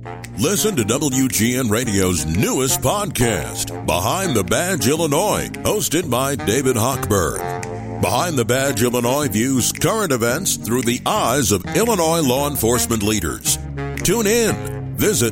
Listen to WGN Radio's newest podcast, Behind the Badge Illinois, hosted by David Hochberg. Behind the Badge Illinois views current events through the eyes of Illinois law enforcement leaders. Tune in. Visit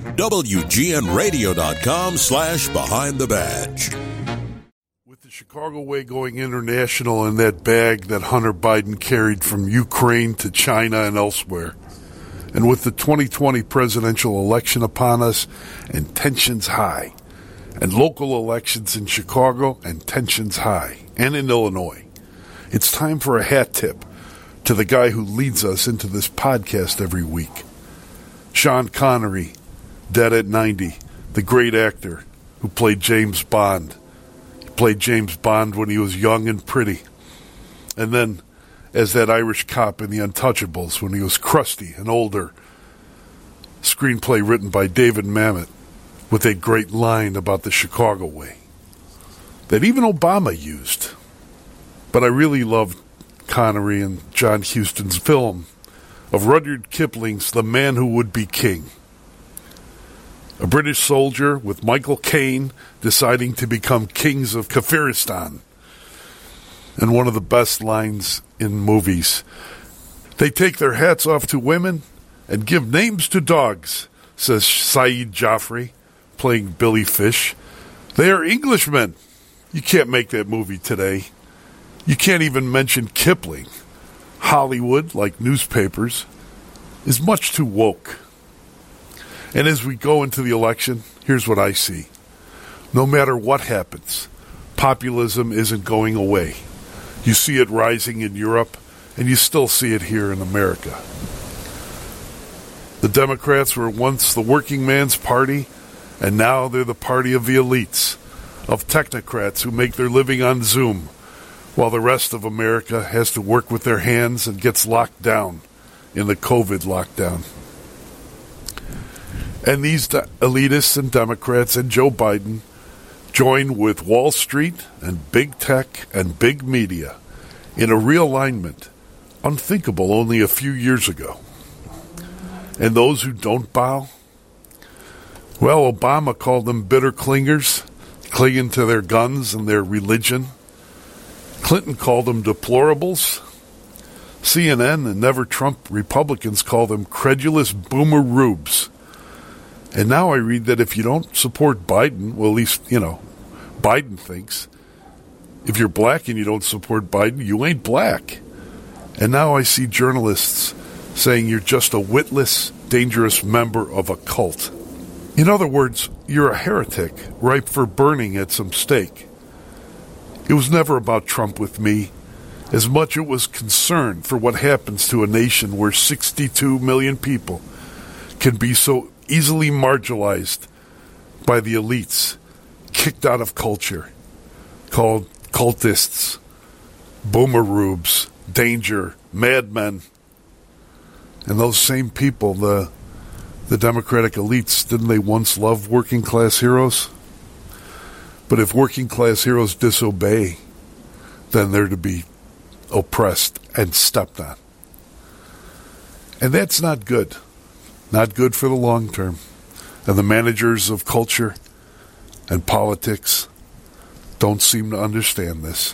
WGNRadio.com/Behind the Badge. With the Chicago Way going international in that bag that Hunter Biden carried from Ukraine to China and elsewhere, and with the 2020 presidential election upon us and tensions high, and local elections in Chicago and tensions high, and in Illinois, it's time for a hat tip to the guy who leads us into this podcast every week. Sean Connery, dead at 90, the great actor who played James Bond. He played James Bond when he was young and pretty. And then as that Irish cop in The Untouchables when he was crusty and older. Screenplay written by David Mamet with a great line about the Chicago Way that even Obama used. But I really loved Connery and John Huston's film of Rudyard Kipling's The Man Who Would Be King. A British soldier with Michael Caine deciding to become kings of Kafiristan. And one of the best lines in movies. They take their hats off to women and give names to dogs, says Saeed Jaffrey, playing Billy Fish. They are Englishmen. You can't make that movie today. You can't even mention Kipling. Hollywood, like newspapers, is much too woke. And as we go into the election, here's what I see. No matter what happens, populism isn't going away. You see it rising in Europe, and you still see it here in America. The Democrats were once the working man's party, and now they're the party of the elites, of technocrats who make their living on Zoom, while the rest of America has to work with their hands and gets locked down in the COVID lockdown. And these elitists and Democrats and Joe Biden join with Wall Street and big tech and big media in a realignment unthinkable only a few years ago. And those who don't bow, well, Obama called them bitter clingers, clinging to their guns and their religion. Clinton called them deplorables. CNN and Never Trump Republicans call them credulous boomer rubes. And now I read that if you don't support Biden, well, at least, Biden thinks, if you're black and you don't support Biden, you ain't black. And now I see journalists saying you're just a witless, dangerous member of a cult. In other words, you're a heretic, ripe for burning at some stake. It was never about Trump with me. As much it was concern for what happens to a nation where 62 million people can be so easily marginalized by the elites, kicked out of culture, called cultists, boomer rubes, danger, madmen. And those same people, the Democratic elites, didn't they once love working class heroes? But if working class heroes disobey, then they're to be oppressed and stepped on. And that's not good. Not good for the long term. And the managers of culture and politics don't seem to understand this.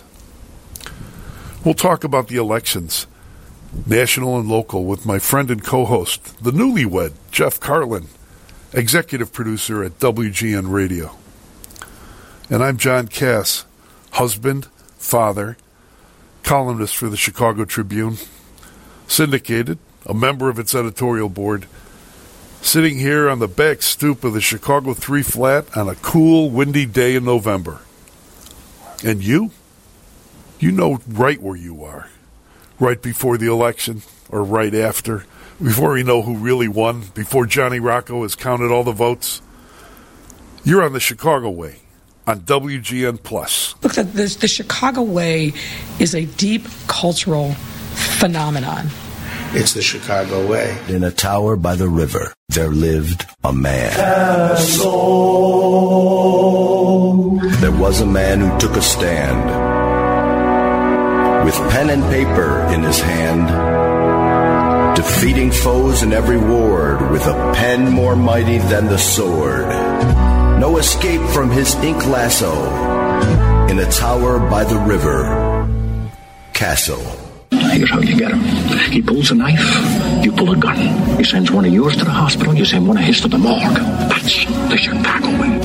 We'll talk about the elections, national and local, with my friend and co-host, the newlywed, Jeff Carlin, executive producer at WGN Radio. And I'm John Cass, husband, father, columnist for the Chicago Tribune, syndicated, a member of its editorial board, sitting here on the back stoop of the Chicago 3 Flat on a cool, windy day in November. And you? You know right where you are. Right before the election, or right after, before we know who really won, before Johnny Rocco has counted all the votes. You're on the Chicago Way, on WGN+. Look, the Chicago Way is a deep cultural phenomenon. It's the Chicago Way. In a tower by the river, there lived a man. There was a man who took a stand. With pen and paper in his hand, defeating foes in every ward with a pen more mighty than the sword. No escape from his ink lasso in a tower by the river. Castle. Here's how you get him. He pulls a knife, you pull a gun. He sends one of yours to the hospital, you send one of his to the morgue. That's the Chicago way.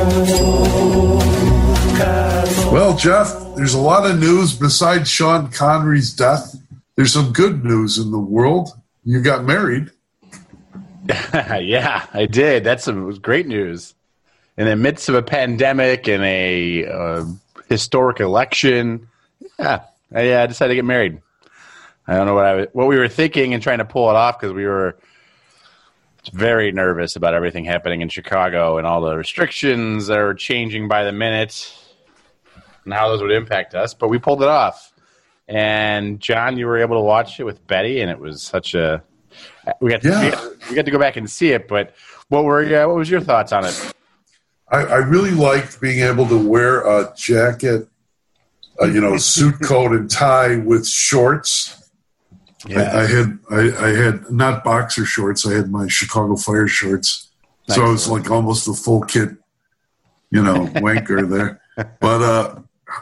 Well, Jeff, there's a lot of news besides Sean Connery's death. There's some good news in the world. You got married. Yeah, I did. It was great news. In the midst of a pandemic and a historic election, I decided to get married. I don't know what we were thinking and trying to pull it off because we were very nervous about everything happening in Chicago and all the restrictions that are changing by the minute and how those would impact us. But we pulled it off. And John, you were able to watch it with Betty, and it was such a we got to go back and see it. But what was your thoughts on it? I really liked being able to wear a jacket, suit coat and tie with shorts. Yeah. I had not boxer shorts. I had my Chicago Fire shorts. Nice. So I was like almost a full kit, wanker there. But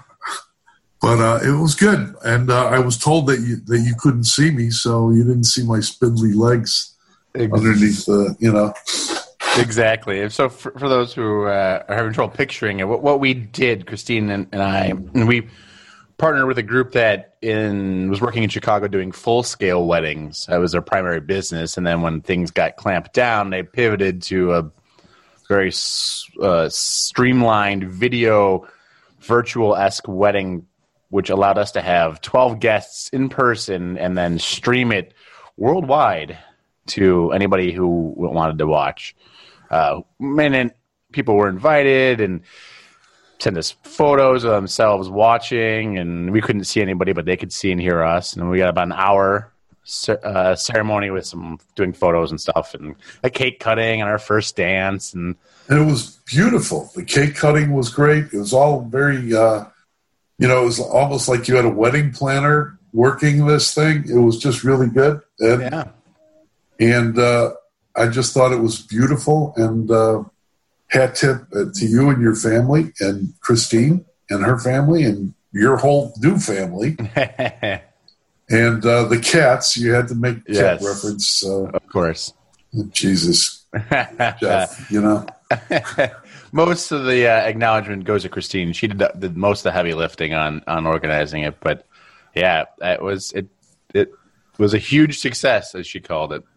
it was good. And I was told that you couldn't see me, so you didn't see my spindly legs underneath the. Exactly. And so for those who are having trouble picturing it, what we did, Christine and I, and we partnered with a group that was working in Chicago doing full-scale weddings. That was their primary business. And then when things got clamped down, they pivoted to a very streamlined video virtual-esque wedding, which allowed us to have 12 guests in person and then stream it worldwide to anybody who wanted to watch. And people were invited and send us photos of themselves watching, and we couldn't see anybody, but they could see and hear us. And we got about an hour ceremony with some doing photos and stuff, and a cake cutting and our first dance. And it was beautiful. The cake cutting was great. It was all very, it was almost like you had a wedding planner working this thing. It was just really good. And I just thought it was beautiful, and hat tip to you and your family, and Christine and her family, and your whole new family. And the cats, you had to make cat reference. Of course. Jesus. Jeff, Most of the acknowledgement goes to Christine. She did most of the heavy lifting on organizing it. But, yeah, it was a huge success, as she called it.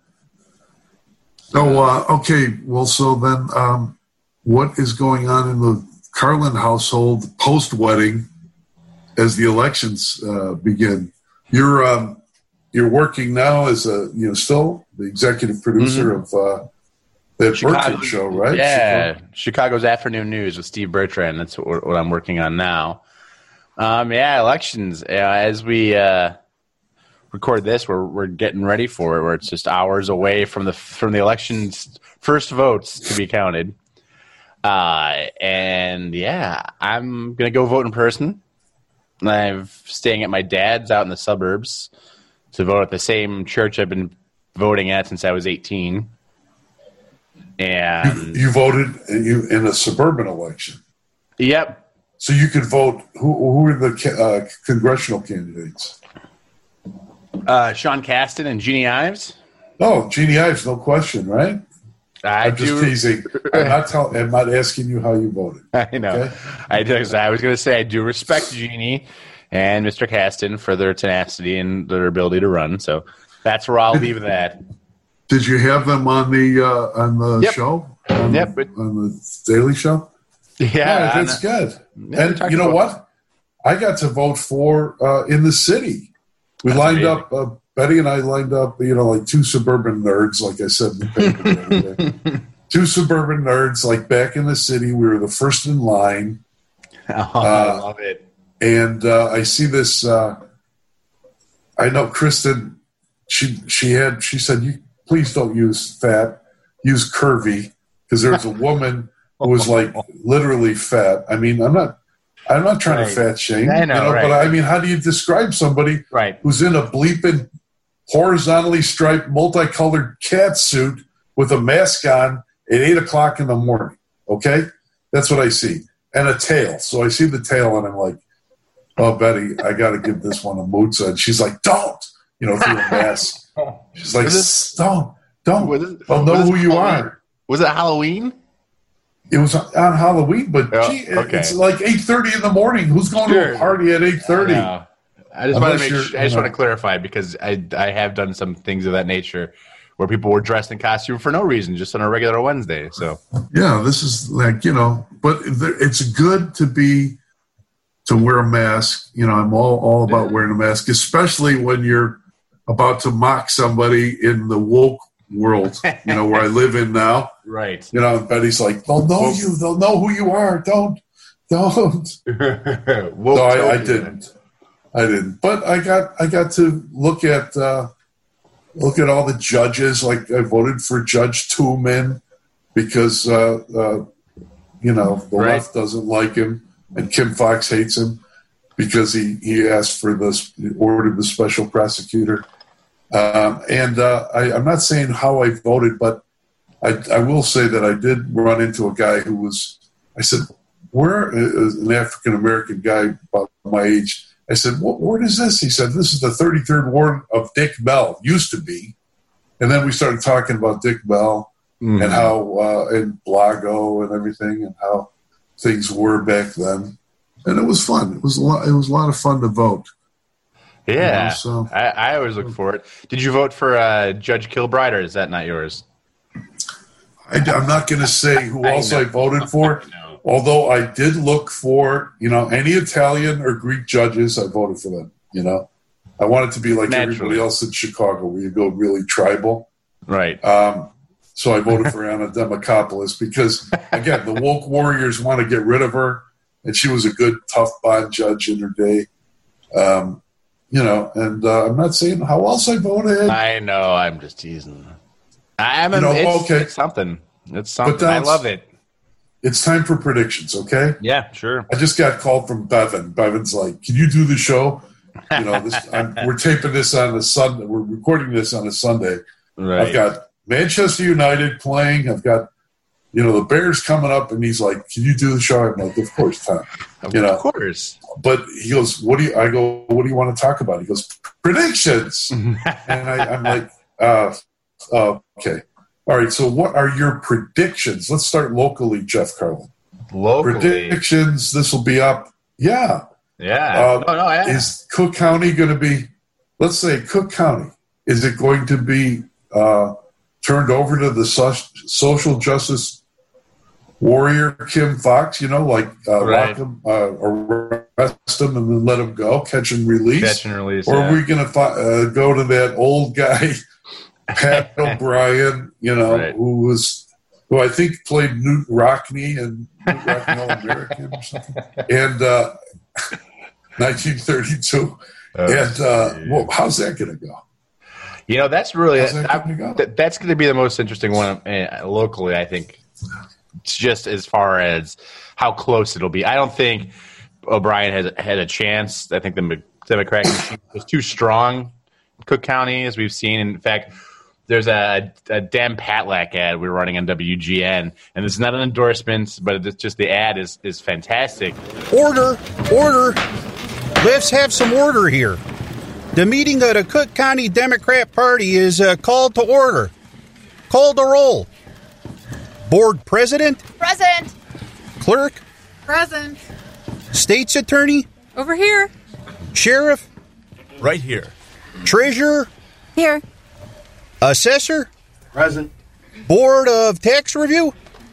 Oh, okay. Well, so then what is going on in the Carlin household post-wedding as the elections begin? You're working now as still the executive producer of that Bertrand show, right? Yeah, Chicago's Afternoon News with Steve Bertrand. That's what I'm working on now. Elections. As we record this, we're getting ready for it. Where it's just hours away from the election's first votes to be counted. I'm gonna go vote in person. I'm staying at my dad's out in the suburbs to vote at the same church I've been voting at since I was 18. And you voted in a suburban election. Yep. So you could vote. Who are the congressional candidates? Sean Casten and Jeannie Ives. Oh, Jeannie Ives, no question, right? I'm just teasing. I'm not asking you how you voted. I know. Okay? I was going to say I do respect Jeannie and Mr. Casten for their tenacity and their ability to run. So that's where I'll leave that. Did you have them on the show? On the Daily Show? Yeah, that's good. And you know what? I got to vote for in the city. We lined up. Betty and I lined up, like two suburban nerds, like I said in the paper the other day. Two suburban nerds, like back in the city. We were the first in line. I love it. And I see this. I know Kristen. She said, "Please don't use fat. Use curvy," because there was a woman who was like literally fat. I mean, I'm not trying to fat shame. I know, right. But I mean, how do you describe somebody who's in a bleeping horizontally striped, multicolored cat suit with a mask on at 8 o'clock in the morning. Okay? That's what I see. And a tail. So I see the tail and I'm like, oh, Betty, I got to give this one a mutza. And she's like, don't, through a mask. She's like, don't. I'll know who you are. Was it Halloween? It was on Halloween, but it's like 8:30 in the morning. Who's going to a party at 8:30? I just want to clarify because I have done some things of that nature where people were dressed in costume for no reason, just on a regular Wednesday. So yeah, this is like but it's good to wear a mask. I'm all about wearing a mask, especially when you're about to mock somebody in the woke world, where I live in now. Right. Betty's like, they'll know you. They'll know who you are. Don't. No, I didn't. But I got to look at all the judges. Like I voted for Judge Tooman because the left doesn't like him, and Kim Foxx hates him because he asked for ordered the special prosecutor. I'm not saying how I voted, but I will say that I did run into a guy I said, where is an African-American guy about my age? I said, what ward is this? He said, this is the 33rd ward of Dick Bell, used to be. And then we started talking about Dick Bell and how, and Blago and everything and how things were back then. And it was fun. It was a lot of fun to vote. Yeah, I always look for it. Did you vote for Judge Kilbride, or is that not yours? I'm not going to say who else I voted for, although I did look for, any Italian or Greek judges, I voted for them, I wanted to be like everybody else in Chicago, where you go really tribal. Right. So I voted for Anna Demokopoulos because, again, the woke warriors want to get rid of her, and she was a good, tough bond judge in her day. I'm not saying how else I voted. I know, I'm just teasing. It's something. It's something. I love it. It's time for predictions, okay? Yeah, sure. I just got called from Bevan. Bevan's like, can you do the show? We're taping this on a Sunday. We're recording this on a Sunday. Right. I've got Manchester United playing. I've got, the Bears coming up, and he's like, can you do the show? I'm like, of course, Tom. Of course. But he goes, what do you want to talk about? He goes, predictions. And I'm like, okay. All right, so what are your predictions? Let's start locally, Jeff Carlin. Locally? Predictions, this will be up. Yeah. Yeah. Yeah. Is Cook County going to be, let's say Cook County, is it going to be turned over to the social justice warrior Kim Foxx, lock him, arrest him and then let him go, catch and release? Or are we going to go to that old guy, Pat O'Brien, who I think played Newt Rockney and Newt Rockney All-American or something, and 1932. How's that going to go? That's really that's going to be the most interesting one locally, I think. It's just as far as how close it'll be. I don't think O'Brien has had a chance. I think the Democratic machine was too strong in Cook County, as we've seen. In fact, there's a Dan Patlak ad we're running on WGN, and this is not an endorsement, but it's just the ad is fantastic. Order. Let's have some order here. The meeting of the Cook County Democrat Party is called to order. Call the roll. Board President? Present. Clerk? Present. State's Attorney? Over here. Sheriff? Right here. Treasurer? Here. Assessor? Present. Board of Tax Review?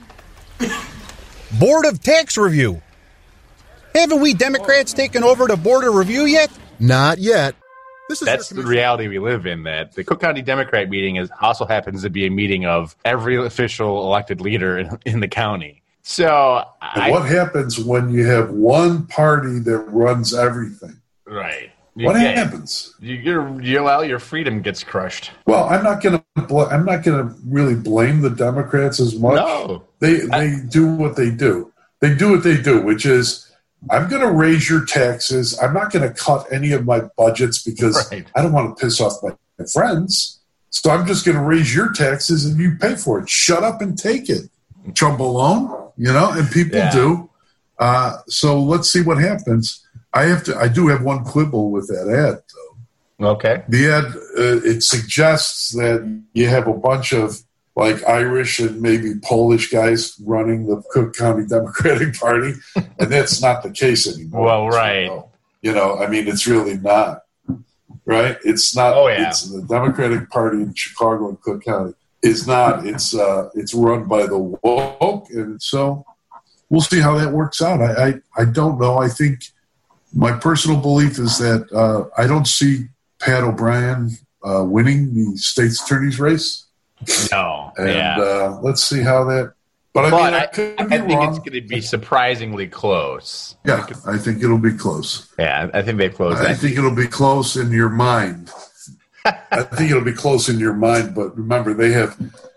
Board of Tax Review. Haven't we Democrats taken over the Board of Review yet? Not yet. That's the reality we live in, that the Cook County Democrat meeting also happens to be a meeting of every official elected leader in the county. So what happens when you have one party that runs everything? Right. What happens? Your freedom gets crushed. Well, I'm not going to really blame the Democrats as much. No. They do what they do. They do what they do, which is, I'm going to raise your taxes. I'm not going to cut any of my budgets because I don't want to piss off my friends, so I'm just going to raise your taxes and you pay for it. Shut up and take it, chumbalone, and people do. So let's see what happens. I do have one quibble with that ad, though. Okay. The ad, it suggests that you have a bunch of Irish and maybe Polish guys running the Cook County Democratic Party, and that's not the case anymore. Well, right. It's really not. Right? It's not. Oh, yeah. It's the Democratic Party in Chicago and Cook County is not. It's run by the woke, and so we'll see how that works out. I don't know. I think my personal belief is that I don't see Pat O'Brien winning the state's attorney's race. No. And let's see how that. But I think it's going to be surprisingly close. Yeah, I think it'll be close. Yeah, I think they've closed. I think it'll be close in your mind. I think it'll be close in your mind. But remember, they have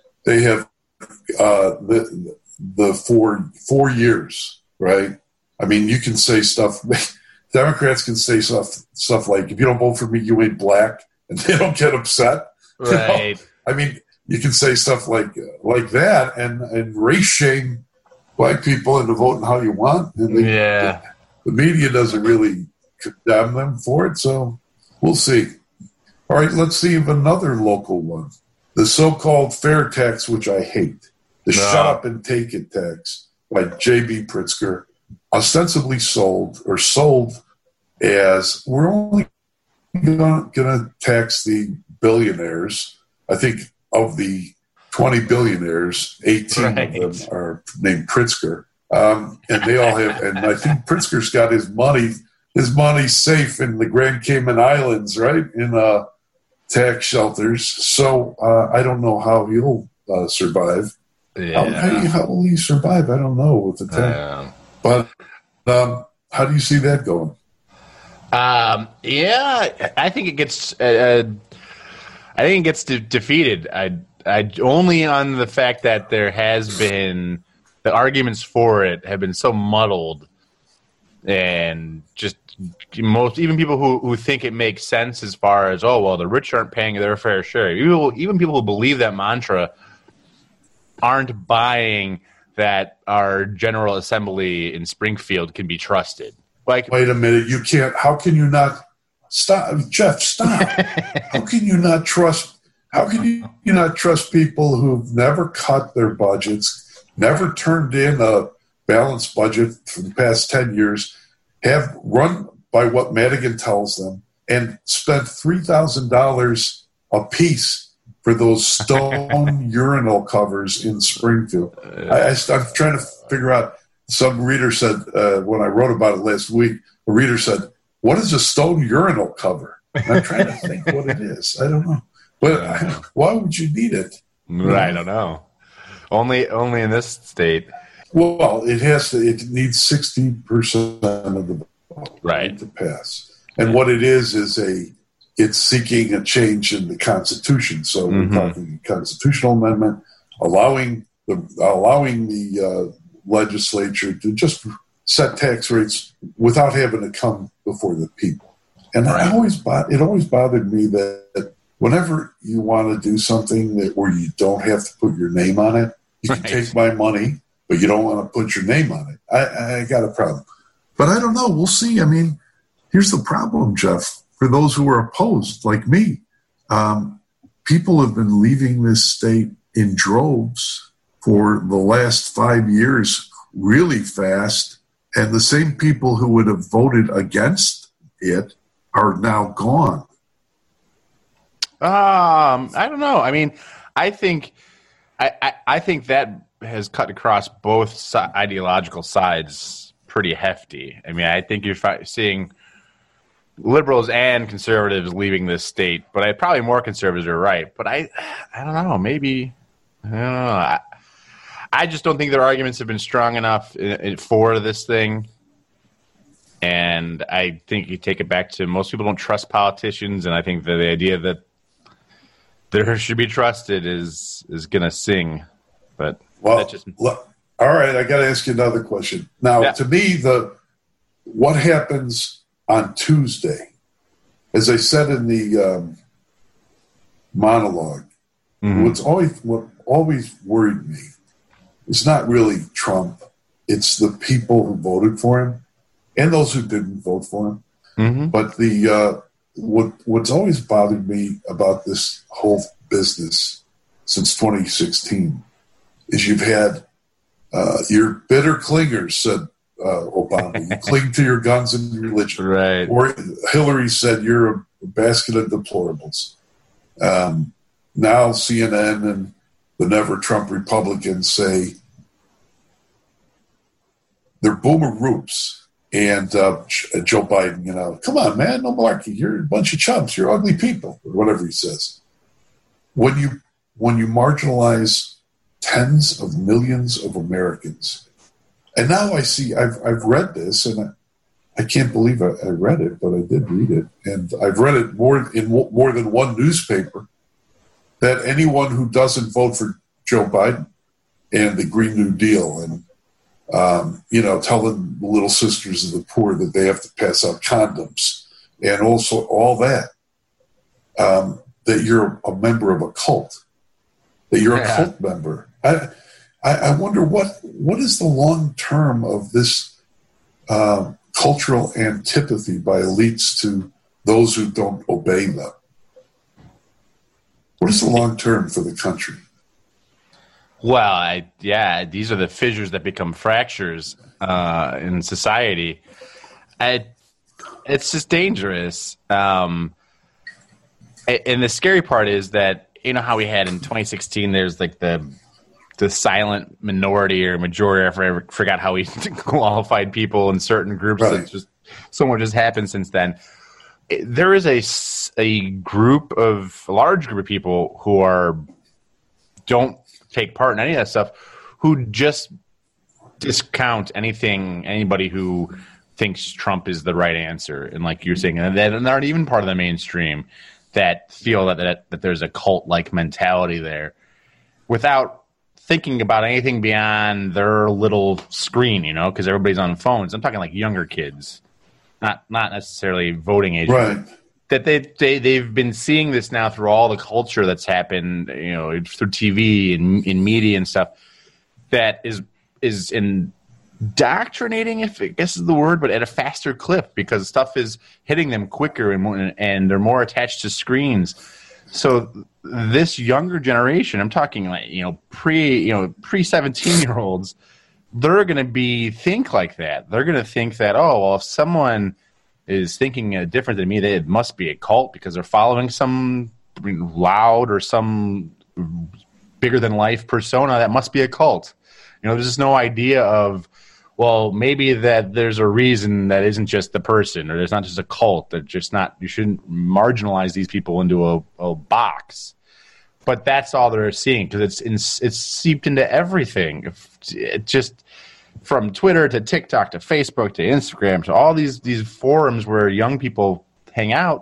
the 4 years, right? I mean, you can say stuff. Democrats can say stuff like, "If you don't vote for me, you ain't black," and they don't get upset. Right. I mean, you can say stuff like that and race shame black people into voting how you want. And the media doesn't really condemn them for it, so we'll see. All right, let's see another local one. The so-called fair tax, which I hate. The shut up and take it tax by J.B. Pritzker, ostensibly sold as we're only going to tax the billionaires. I think of the 20 billionaires, 18 of them are named Pritzker. And they all have, and I think Pritzker's got his money safe in the Grand Cayman Islands, right? In tax shelters. So I don't know how he'll survive. Yeah. How will he survive? I don't know with the tax. But how do you see that going? I think it gets. I think it gets defeated. I only on the fact that there has been the arguments for it have been so muddled, and just even people who think it makes sense as far as the rich aren't paying their fair share. Even people who believe that mantra aren't buying that our General Assembly in Springfield can be trusted. Wait a minute, you can't. How can you not? Stop, Jeff, stop. How can you not trust people who've never cut their budgets, never turned in a balanced budget for the past 10 years, have run by what Madigan tells them, and spent $3,000 a piece for those stone urinal covers in Springfield? I'm trying to figure out. Some reader said, when I wrote about it last week, a reader said, "What is a stone urinal cover?" And I'm trying to think what it is. I don't know. But why would you need it? I don't know. Only in this state. Well, it needs 60% of the vote to pass. And what it is it's seeking a change in the Constitution. So we're talking a constitutional amendment, allowing the legislature to just set tax rates without having to come before the people. And it always bothered me that whenever you want to do something where you don't have to put your name on it, you can take my money, but you don't want to put your name on it. I got a problem. But I don't know. We'll see. I mean, here's the problem, Jeff. For those who are opposed, like me, people have been leaving this state in droves for the last 5 years really fast. And the same people who would have voted against it are now gone. I don't know. I mean, I think that has cut across both ideological sides pretty hefty. I mean, I think you're seeing liberals and conservatives leaving this state, but probably more conservatives are right. But I don't know. Maybe I don't know. I just don't think their arguments have been strong enough for this thing. And I think you take it back to most people don't trust politicians, and I think that the idea that there should be trusted is going to sing. But all right, I got to ask you another question. Now, to me, what happens on Tuesday, as I said in monologue. What always worried me is not really Trump. It's the people who voted for him and those who didn't vote for him. Mm-hmm. But what's always bothered me about this whole business since 2016 is you've had your bitter clingers, said Obama. You cling to your guns and religion. Right. Or Hillary said you're a basket of deplorables. Now CNN and the Never Trump Republicans say they're boomer roops. And Joe Biden, come on, man, no malarkey. You're a bunch of chumps. You're ugly people, or whatever he says. When you marginalize tens of millions of Americans, and now I see, I've read this, and I can't believe I read it, but I did read it, and I've read it more than one newspaper, that anyone who doesn't vote for Joe Biden and the Green New Deal and telling the little sisters of the poor that they have to pass out condoms and also all that, that you're a member of a cult, that you're a cult member. I wonder what is the long term of this cultural antipathy by elites to those who don't obey them. What is the long term for the country? Well, these are the fissures that become fractures in society. It's just dangerous. And the scary part is that, you know how we had in 2016, there's like the silent minority or majority, I forgot how we qualified people in certain groups. Right. That just so much has happened since then. There is a large group of people who don't take part in any of that stuff, who just discount anybody who thinks Trump is the right answer. And like you're saying, and they're not even part of the mainstream, that feel that there's a cult-like mentality there without thinking about anything beyond their little screen, because everybody's on phones. I'm talking like younger kids, not necessarily voting age. Right. That they've been seeing this now through all the culture that's happened, through TV and in media and stuff, that is indoctrinating, if I guess is the word, but at a faster clip, because stuff is hitting them quicker and they're more attached to screens. So this younger generation, I'm talking like pre 17-year-olds, they're going to think like that. They're going to think that, if someone is thinking different than me, it must be a cult because they're following some loud or some bigger than life persona. That must be a cult. There's just no idea of, maybe that there's a reason that isn't just the person, or there's not just a cult. They're just not. You shouldn't marginalize these people into a box. But that's all they're seeing, because it's seeped into everything. It just, from Twitter to TikTok to Facebook to Instagram to all these forums where young people hang out,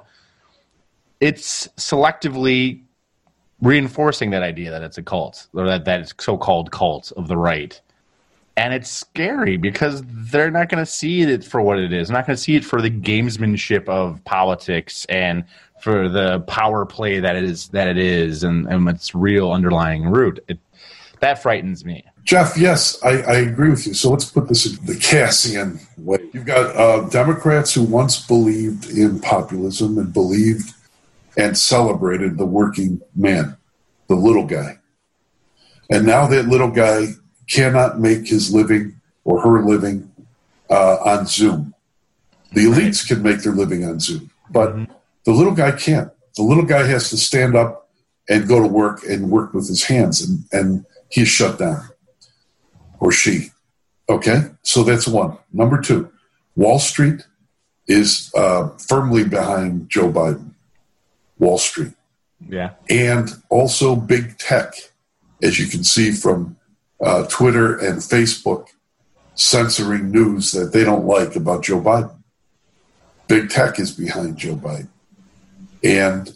it's selectively reinforcing that idea that it's a cult, or that it's so-called cult of the right. And it's scary because they're not going to see it for what it is. They're not going to see it for the gamesmanship of politics and for the power play that it is and its real underlying root. That frightens me. Jeff, yes, I agree with you. So let's put this in the Cassian way. You've got Democrats who once believed in populism and believed and celebrated the working man, the little guy. And now that little guy cannot make his living or her living on Zoom. The elites can make their living on Zoom, but the little guy can't. The little guy has to stand up and go to work and work with his hands, and he's shut down. Or she. Okay? So that's one. Number two, Wall Street is firmly behind Joe Biden. Wall Street. Yeah. And also big tech, as you can see from Twitter and Facebook censoring news that they don't like about Joe Biden. Big tech is behind Joe Biden. And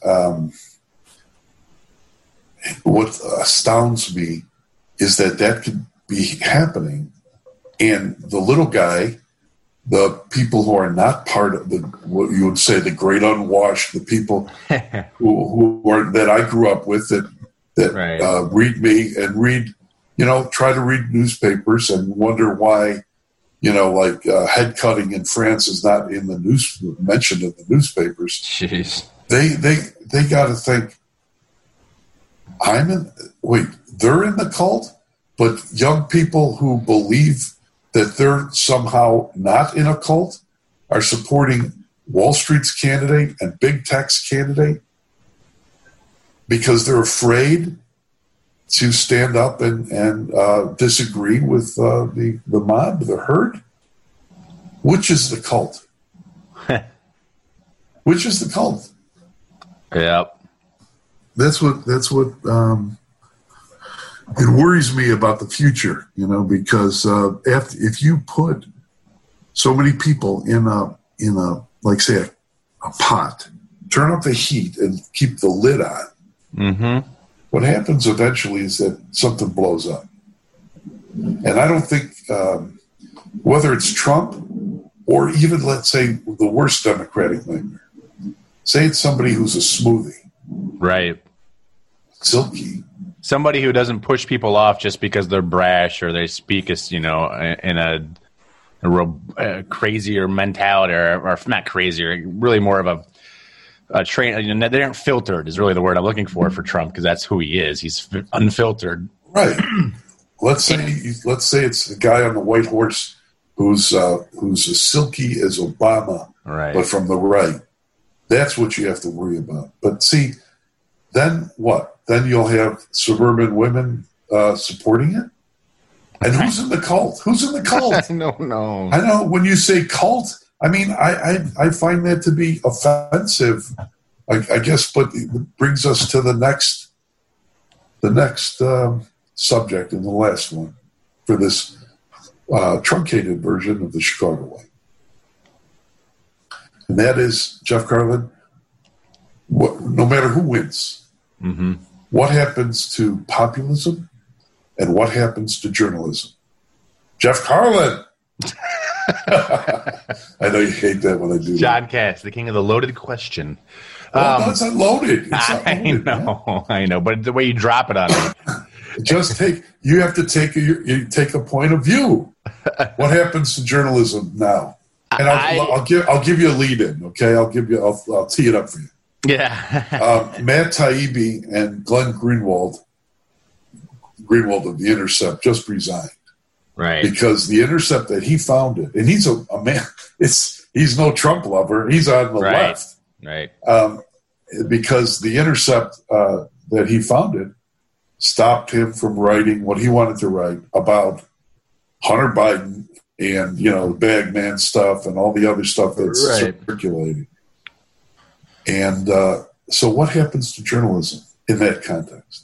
what astounds me is that could be happening, and the little guy the people who are not part of what you would say the great unwashed, the people who are that I grew up with that right. Read me and read, try to read newspapers and wonder why, like head cutting in France is not in the mentioned in the newspapers. Jeez. They got to think. They're in the cult, but young people who believe that they're somehow not in a cult are supporting Wall Street's candidate and big tech's candidate because they're afraid to stand up and disagree with the mob, the herd. Which is the cult? Which is the cult? Yep. That's what it worries me about the future, because if you put so many people in a like say a pot, turn up the heat and keep the lid on. Mm-hmm. What happens eventually is that something blows up, and I don't think whether it's Trump or even let's say the worst Democratic nightmare, say it's somebody who's a smoothie, right, silky. Somebody who doesn't push people off just because they're brash or they speak as, in a real crazier mentality or not crazier, really more of a train. They aren't filtered is really the word I'm looking for Trump because that's who he is. He's unfiltered. Right. Let's say it's the guy on the white horse who's as silky as Obama, right, but from the right. That's what you have to worry about. But see, then what? Then you'll have suburban women supporting it. And who's in the cult? Who's in the cult? I don't know. I know when you say cult, I mean, I find that to be offensive, I guess, but it brings us to the next subject and the last one for this truncated version of the Chicago Way. And that is, Jeff Carlin, no matter who wins, mm-hmm. what happens to populism and what happens to journalism? Jeff Carlin! I know you hate that when I do John that. Cass, the king of the loaded question. No, it's not loaded. It's not loaded, I know, but the way you drop it on me. You have to take a point of view. What happens to journalism now? And I'll give you a lead in, okay? I'll tee it up for you. Yeah. Matt Taibbi and Glenn Greenwald of The Intercept just resigned. Right. Because The Intercept that he founded, and he's a man, he's no Trump lover. He's on the left. Right. Because The Intercept that he founded stopped him from writing what he wanted to write about Hunter Biden and, the Bagman stuff and all the other stuff that's circulating. And so what happens to journalism in that context?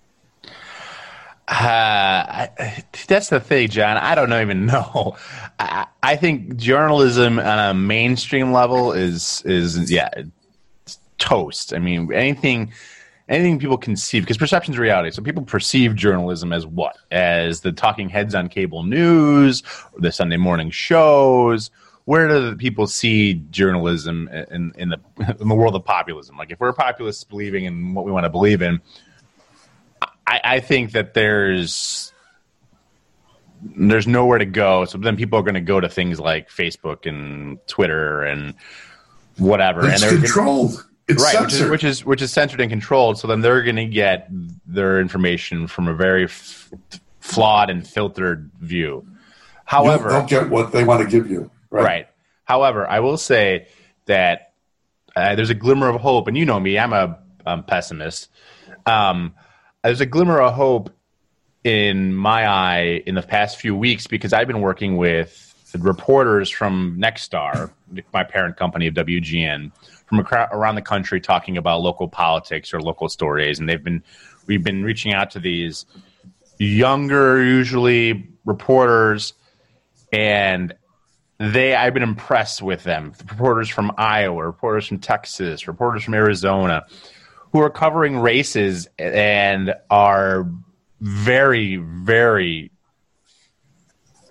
That's the thing, John. I don't even know. I think journalism on a mainstream level is it's toast. I mean, anything people conceive, because perception is reality. So people perceive journalism as what? As the talking heads on cable news, or the Sunday morning shows. Where do the people see journalism in the world of populism? Like if we're populists believing in what we want to believe in, I think that there's nowhere to go. So then people are going to go to things like Facebook and Twitter and whatever. It's controlled. It's censored. which is censored and controlled. So then they're going to get their information from a very flawed and filtered view. However, they'll get what they want to give you. Right. However, I will say that there's a glimmer of hope, and you know me, I'm a pessimist. There's a glimmer of hope in my eye in the past few weeks because I've been working with reporters from Nexstar, my parent company of WGN, from around the country talking about local politics or local stories, and we've been reaching out to these younger, usually reporters, and I've been impressed with them. Reporters from Iowa, reporters from Texas, reporters from Arizona, who are covering races and are very, very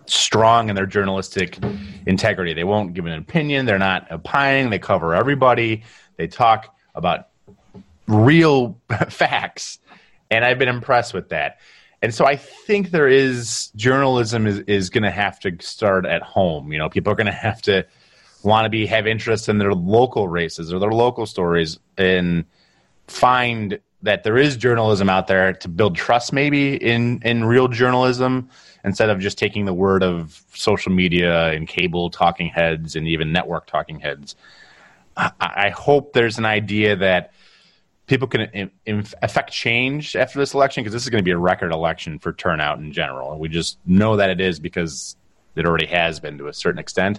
strong in their journalistic integrity. They won't give an opinion. They're not opining. They cover everybody. They talk about real facts. And I've been impressed with that. And so I think journalism is going to have to start at home. You know, people are going to have to want to have interest in their local races or their local stories and find that there is journalism out there to build trust maybe in real journalism instead of just taking the word of social media and cable talking heads and even network talking heads. I hope there's an idea that people can affect change after this election, because this is going to be a record election for turnout in general. And we just know that it is because it already has been to a certain extent.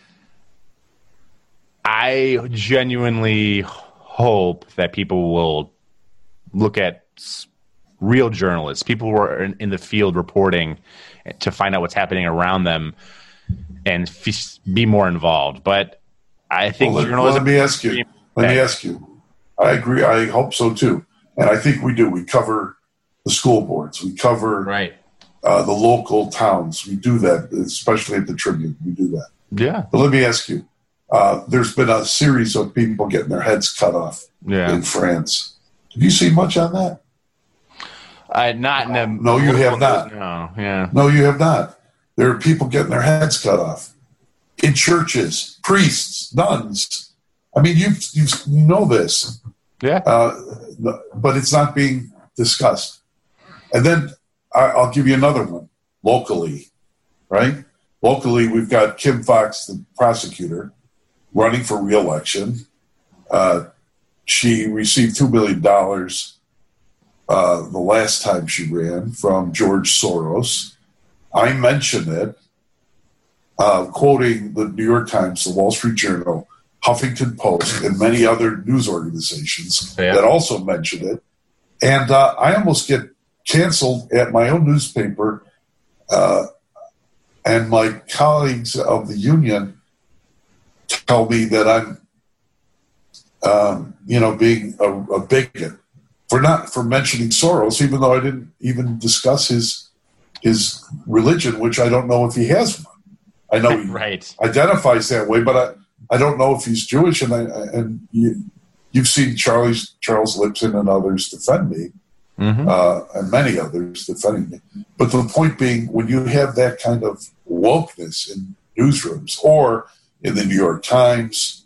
I genuinely hope that people will look at real journalists, people who are in the field reporting to find out what's happening around them and be more involved. But I think journalism... Let me ask you. I agree. I hope so, too. And I think we do. We cover the school boards. We cover the local towns. We do that, especially at the Tribune. We do that. Yeah. But let me ask you. There's been a series of people getting their heads cut off in France. Have you seen much on that? Not in a... No, you have not. No, yeah. No, you have not. There are people getting their heads cut off in churches, priests, nuns. I mean, you know this. Yeah. But it's not being discussed. And then I'll give you another one. Locally, right? Locally, we've got Kim Foxx, the prosecutor, running for re-election. She received $2 million the last time she ran from George Soros. I mentioned it, quoting the New York Times, the Wall Street Journal, Huffington Post, and many other news organizations that also mentioned it. And I almost get canceled at my own newspaper, and my colleagues of the union tell me that I'm, being a bigot for mentioning Soros, even though I didn't even discuss his religion, which I don't know if he has one. I know he identifies that way, but I don't know if he's Jewish. And you've seen Charles Lipson and others defend me, and many others defending me. But the point being, when you have that kind of wokeness in newsrooms or in the New York Times,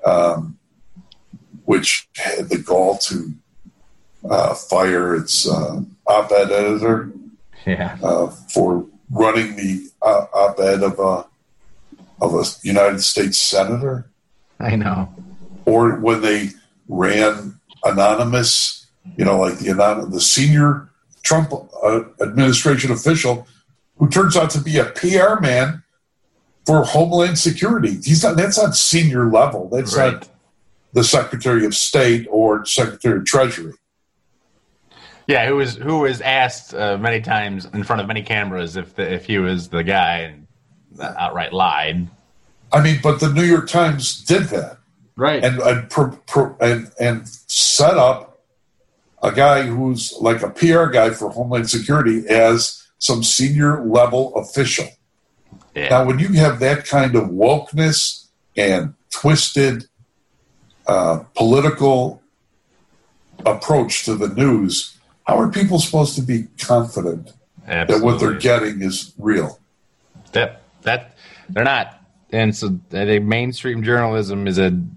which had the gall to fire its op-ed editor for running the op-ed of a United States senator. I know. Or when they ran anonymous, like the senior Trump administration official who turns out to be a PR man for Homeland Security. That's not senior level. That's not the Secretary of State or Secretary of Treasury. Yeah, who was asked many times in front of many cameras if he was the guy and outright lied. I mean, but the New York Times did that, right? And set up a guy who's like a PR guy for Homeland Security as some senior level official. Yeah. Now, when you have that kind of wokeness and twisted political approach to the news, how are people supposed to be confident that what they're getting is real? That they're not. And so the mainstream journalism is an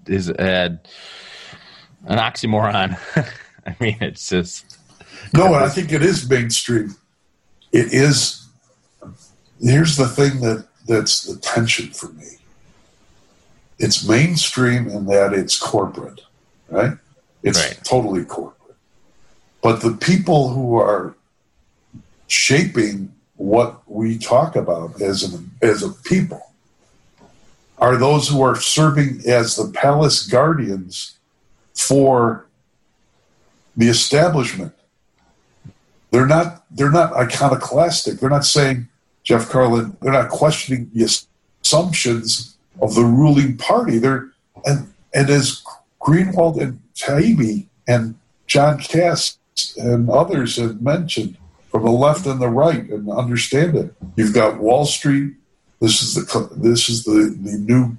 oxymoron. I mean, it's just... No, and I think it is mainstream. It is... Here's the thing that's the tension for me. It's mainstream in that it's corporate, right? It's totally corporate. But the people who are shaping what we talk about as a people are those who are serving as the palace guardians for the establishment. They're not iconoclastic. They're not saying, Jeff Carlin, they're not questioning the assumptions of the ruling party. And as Greenwald and Taibbi and John Kass and others have mentioned from the left and the right, and understand it. You've got Wall Street This is the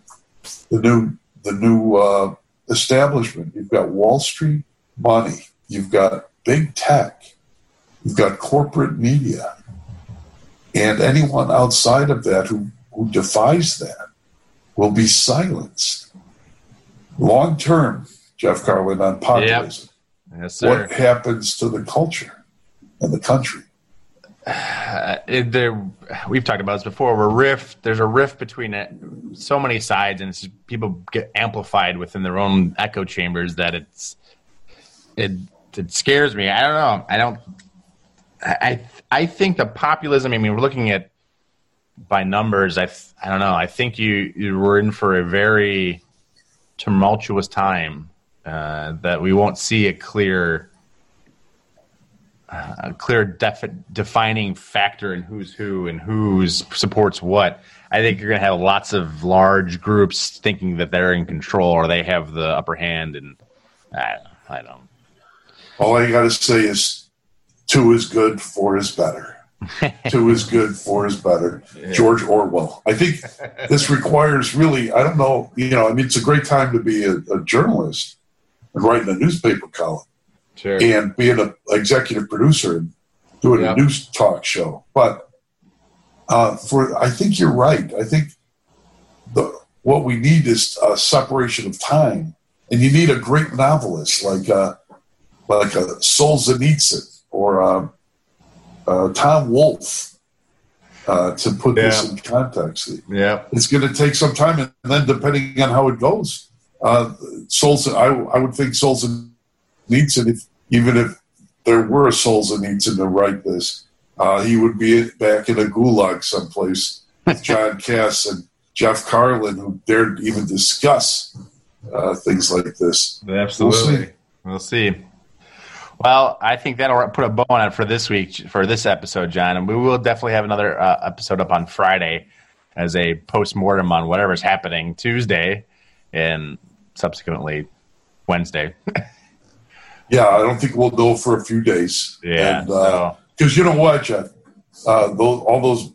new establishment. You've got Wall Street money. You've got big tech. You've got corporate media. And anyone outside of that who defies that will be silenced. Long term, Jeff Carlin, on populism. Yep. Yes, sir. What happens to the culture and the country? We've talked about this before. There's a rift between so many sides, and people get amplified within their own echo chambers that it scares me. I don't know. I think the populism. I mean, we're looking at by numbers. I don't know. I think you were in for a very tumultuous time that we won't see a clear defining factor in who's who and who supports what. I think you're going to have lots of large groups thinking that they're in control or they have the upper hand, and I don't. All I got to say is 2 is good, 4 is better. 2 is good, 4 is better. Yeah. George Orwell. I think this requires really, I don't know, it's a great time to be a journalist and writing a newspaper column. Sure. And being an executive producer and doing a news talk show. But I think you're right. I think what we need is a separation of time. And you need a great novelist like a Solzhenitsyn or Tom Wolfe to put this in context. Yeah, it's going to take some time, and then depending on how it goes, I would think Solzhenitsyn, even if there were a Solzhenitsyn to write this, he would be back in a gulag someplace with John Cass and Jeff Carlin, who dared even discuss things like this. Absolutely. We'll see. Well, I think that'll put a bow on it for this episode, John. And we will definitely have another episode up on Friday as a post-mortem on whatever's happening Tuesday and subsequently Wednesday. Yeah, I don't think we'll know for a few days. Yeah. Because you know what, Jeff? All those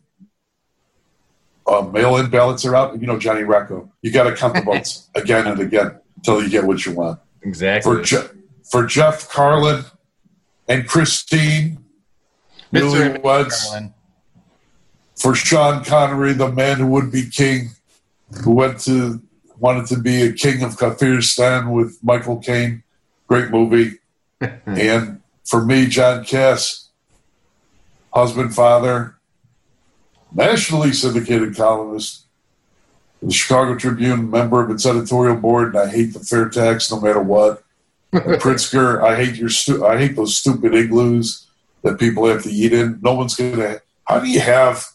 mail-in ballots are out. Johnny Racco. You got to count the votes again and again until you get what you want. Exactly. For Jeff Carlin and Christine, newlyweds. For Sean Connery, the man who would be king, who wanted to be a king of Kafiristan with Michael Caine. Great movie. And for me, John Cass, husband, father, nationally syndicated columnist, the Chicago Tribune, member of its editorial board, and I hate the fair tax no matter what. Pritzker, I hate those stupid igloos that people have to eat in. No one's going to. How do you have?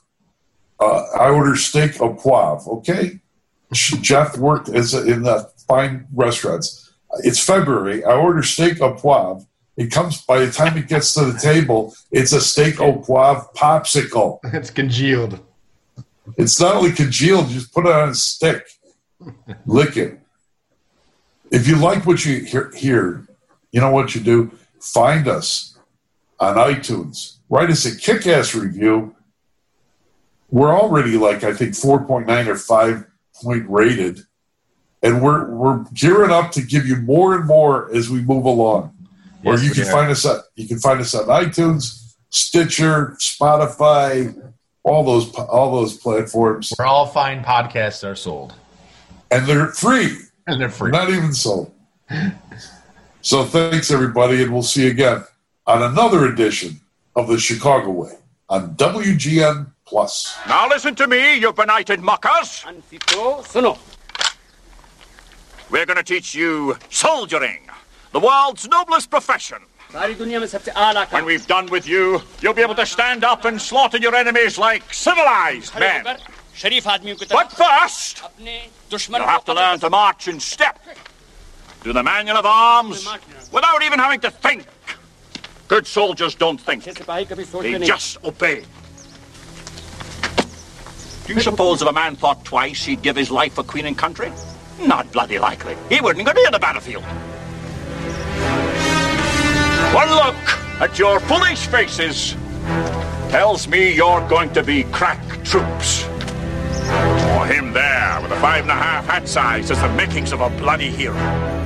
I order steak au poivre. Okay, Jeff worked in the fine restaurants. It's February. I order steak au poivre. It comes by the time it gets to the table. It's a steak au poivre popsicle. It's congealed. It's not only congealed. You just put it on a stick, lick it. If you like what you hear, you know what you do? Find us on iTunes. Write us a kick-ass review. We're already I think 4.9 or 5 point rated. And we're gearing up to give you more and more as we move along. Yes, or you can find us on iTunes, Stitcher, Spotify, all those platforms. Where all fine podcasts are sold. And they're free. And they're free. Not even sold. So thanks, everybody, and we'll see you again on another edition of The Chicago Way on WGN+. Now listen to me, you benighted mockers. We're going to teach you soldiering, the world's noblest profession. When we've done with you, you'll be able to stand up and slaughter your enemies like civilized men. But first, you'll have to learn to march in step, do the manual of arms, without even having to think. Good soldiers don't think. They just obey. Do you suppose if a man thought twice, he'd give his life for Queen and country? Not bloody likely. He wouldn't go near the battlefield. One look at your foolish faces tells me you're going to be crack troops. him there, with a 5.5 hat size, has the makings of a bloody hero.